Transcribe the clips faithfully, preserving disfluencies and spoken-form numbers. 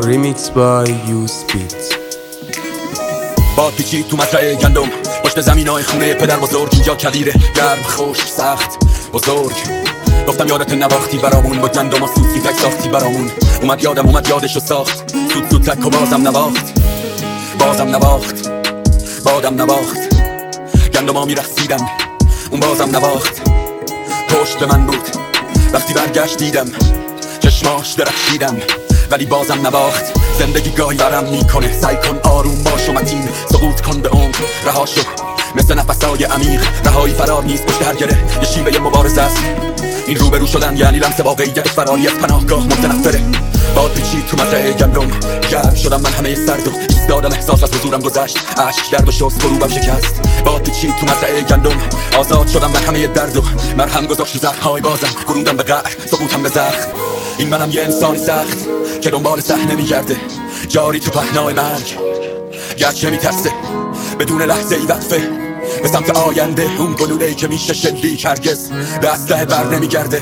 Remix by You Speed. باد پیچید تو مزرعه گندم، پشت زمینای خونه پدر بزرگ. اینجا کدیره، گرم، خشک، سخت، بزرگ. گفتم یادت نواختی برامون، با گندم و سوسی تک ساختی برامون. اومد یادم اومد یادشو ساخت، سود سود تک و بازم نواخت، بازم نواخت، بادم نواخت. گندما میرخصیدم، اون بازم نواخت. پشت به من بود وقتی برگشت دیدم چشماش درخشیدم، ولی بازم نواخت. زندگی گاهی برم میکنه، سعی کن آروم باش و متین. سقوط کن به عمق، رها شو مثل نفسای عمیق. رهایی فرار نیست پشت هر گره، یه شیوه مبارزه است. این روبرو شدن یعنی لمس واقعیت، فراری از پناهگاه متنفره. باد پیچید تو مزرعه گندم، گرم شدم من همه سرد و ایستادم. احساس از حضورم گذشت، اشک گرد و شست غروبم شکست. باد پیچید تو مزرعه گندم، آزاد شدم من همه درد و مرهم گذاشت رو زخم‌های بازم. غرودم به قهر، سقوطم به زخم. این منم یه انسانی سخت که دنبال صحنه میگرده، جاری تو پهنای مرگ. گرچه میترسه بدون لحظه ای وقفه به سمت آینده. اون گلوله‌ای که میشه شلیک هرگز به اسلحه بر نمیگرده.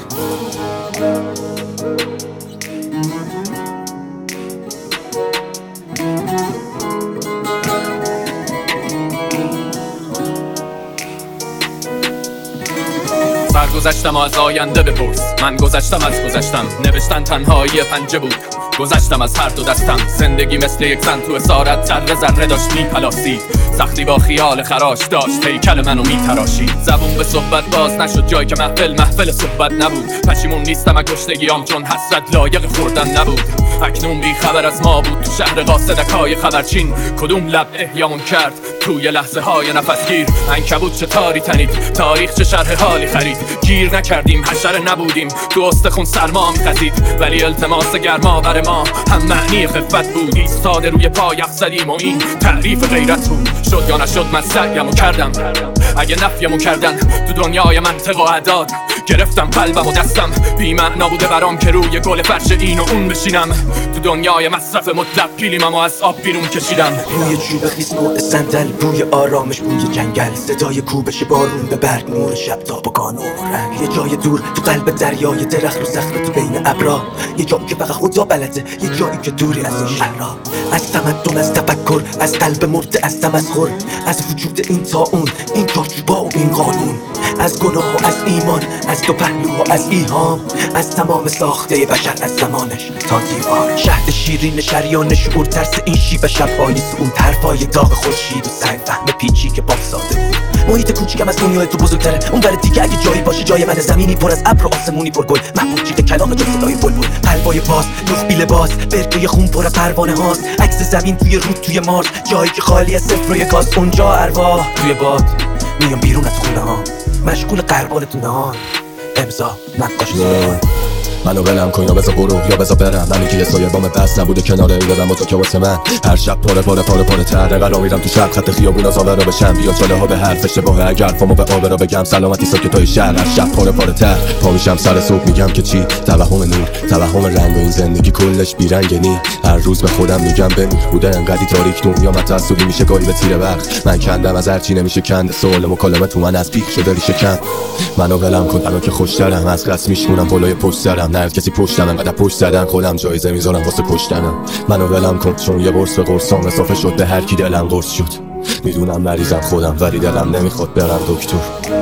سرگذشتم از آینده بپرس، من گذشتم از گذشتم. نوشتن تنهایی پنجه بود، گذشتم از هر دو دستم. زندگی مثل یک زن تو اسارت، ذره ذره داشت میپلاسید. سختی با خیال خراش داشت هیکل منو میتراشید. زبون به صحبت باز نشد، جایی که محفل محفل صحبت نبود. پشیمون نیستم از کشتگیام، چون حسرت لایق خوردن نبود. اکنون بی خبر از ما بود تو شهر قاصدکای خبرچین. کدوم لب احیامون کرد توی لحظه های نفسگیر. عنکبوت چه تاری تنید، تاریخ چه شرح حالی خرید. گیر نکردیم، حشره نبودیم، تو استخون سرما می‌خزید. ولی التماس گرما بر ما هم معنی خفت بود. ایستاده روی پای زدیم و این تعریف غیرت بود. شد یا نشد من سعیمو کردم، اگه نفیمو کردن تو دنیای منطق و اعداد. گرفتم قلبم و دستم، بی معنا بوده برام که روی گل فرش این و اون بشینم. تو دنیای مصرف مطلق پیلیممو از آب بیرون کشیدم. روی چوب خیس نوع صندل، روی آرامش بوی جنگل. صدای کوبش بارون به برگ، نور شب تابگان و رنگ. یه جای دور تو قلب دریای درخت رو صخره تو بین ابرا. یه جایی که فقط خدا بلده، یه جایی که دوری از این شهرها. از تمدن، از تفکر، از قلب مرده، از تمسخر. از وجود این تا اون، این چارچوبا و این قانون. از گناه و از ایمان، از دو پهلو و از ایهام. از تمام ساخته بشر، از زمانش تا دیوار. شهد شیرین شریان شعور، ترس این شیب شبهای سعود. حرفای داغ خورشید و سعی فهم پیچی که باب ساده بود. محیط کوچیکم از دنیای تو بزرگتره. اون بر دیگه اگه جایی باشه جای من، زمینی پر از ابر و آسمونی پر گل. محبوب چیده کلاغ جای صدای بلبل. قلبای باز، نخ بی لباس، برکه خون پر از پروانه هاست. عکس زمین توی رود توی مارس، جایی که خالی از صفر و یکاست. اونجا ارواح توی باد میان بیرون از خونه ها، مشغول قربان تو نهان. امضا نقاش زمان. منو ولم کن یا بذار برو یا بذار برم. من که یه سایه بام بس نبوده کناره دادم با تو که واسه من. هر شب پاره پاره پاره پاره تر قرار میرم تو شب خط خیابون از آبرا بشم. بیا چاله ها به حرف اشتباه، اگر فامو به آبرا بگم. سلامتی ساکتای شهر، هر شب پاره پاره تر پا میشم سر صبح میگم که چی؟ توهم نور، توهم رنگ و این زندگی کلش بیرنگ نی. هر روز به خودم میگم بمیر، بوده انقدی تاریک دنیا متعصبی میشه گاهی به تیر برق. من کندم از هر چی نمیشه کند، سوال مکالمه تو من از پیک شده ریشه کم. منو ولم کن الان که خوشترم، از قصد میشمونم بالای پشت سرم. نه کسی پشتم انقدر پشت زدن، خودم جایزه میذارم واسه کشتنم. منو ولم کن چون یه قرص به قرصام اضافه شد به هر کی دلم قرص شد. میدونم مریضم خودم ولی دلم نمیخواد برم دکتر.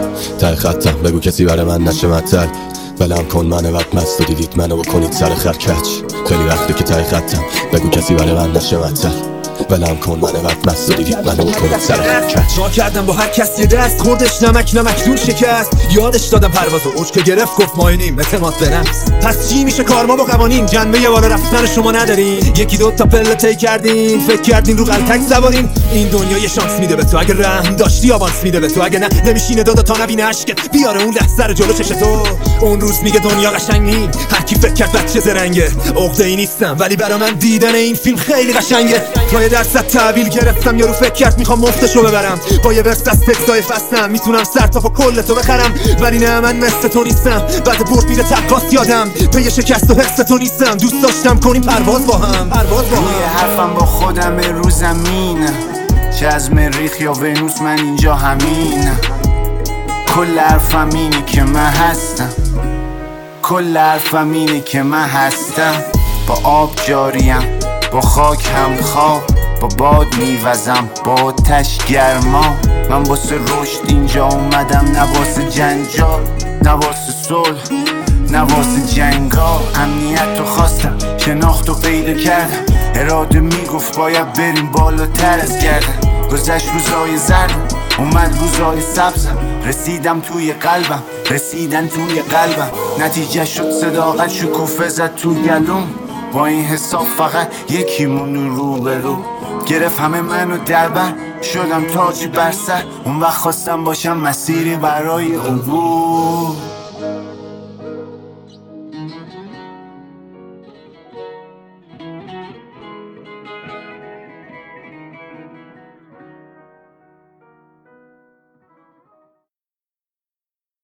ته خطم بگو کسی برای من نشه مطل. ولم کن من وقت مست و دیدید منو بکنید سر خرکچ. خیلی وقته که ته خطم بگو کسی برای من نشه مطل. ولم کن من وقت مست و دیدید منو بکنید سر خرکچ. ما کردم با هر کس یه دست، خوردش نمک نمک دون شکست. یادش دادم پرواز و اوج که گرفت گفت ماینیم اعتماد به نفس. پس چی میشه کار ما با قوانین؟ جنبه بالا رفتن شما ندارین. یکی دو تا پله طی کردین، فکر کردین رو قلتک سوارین. این دنیا یه شانس میده به تو، اگه رحم داشتی آوانس میده به تو. اگه نه نمیشینه دادا تا نبینه عشقت بیاره اون لحظه رو جلو چش تو. اون روز میگه دنیا قشنگ نی، هر کی فکر کرد بچه زرنگه. عقده‌ای نیستم ولی برا من دیدن این فیلم خیلی قشنگه. تا یه درصد تحویل گرفتم، یارو فکر کرد میخوام مفتشو ببرم. با یه ورس از تکستای فستم میتونم سر تا پا کل تو بخرم. ولی نه من مثل تو نیستم، بعد برد میره تقاس یادم. پی شکست و حس تو نیستم، دوست داشتم کنیم پرواز با هم، پرواز با هم. روی حرفم با خودم رو زمین، چه از مریخ یا ونوس من اینجا همین. کل حرفم اینه که من هستم، کل حرفم اینه که من هستم. با آب جاریم، با خاک هم خواب، با باد میوزم، با آتش گرما. من واسه رشد اینجا اومدم، نه واسه جنجال، نه واسه صلح، نه واسه جنگا. امنیت رو خواستم، شناخت رو پیدا کردم، اراده میگفت باید بریم بالاتر از گردن. گذشت روزای زردم، اومد روزای سبزم، رسیدم توی قلبم، رسیدن توی قلبم. نتیجه شد صداقت، شکوفه زد تو گلوم. با این حساب فقط یکیمون رو به رو گرفت همه منو در بر، شدم تاجی بر سر. اون وقت خواستم باشم مسیری برای عبور.